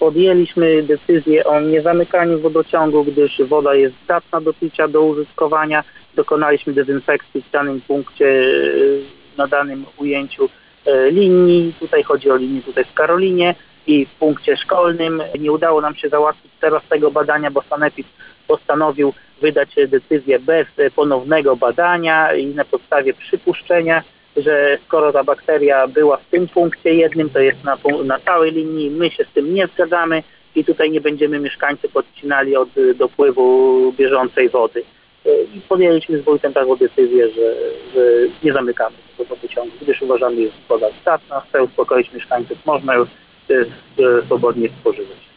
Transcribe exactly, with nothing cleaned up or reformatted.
podjęliśmy decyzję o niezamykaniu wodociągu, gdyż woda jest zdatna do picia, do użytkowania. Dokonaliśmy dezynfekcji w danym punkcie, na danym ujęciu linii. Tutaj chodzi o linię tutaj w Karolinie i w punkcie szkolnym. Nie udało nam się załatwić teraz tego badania, bo sanepid postanowił wydać decyzję bez ponownego badania i na podstawie przypuszczenia, że skoro ta bakteria była w tym punkcie jednym, to jest na, na całej linii, my się z tym nie zgadzamy i tutaj nie będziemy mieszkańców odcinali od dopływu bieżącej wody. I podjęliśmy z wójtem taką decyzję, że, że nie zamykamy tego wodociągu, gdyż uważamy, że jest woda zdatna, chce uspokoić mieszkańców, można już swobodnie spożywać.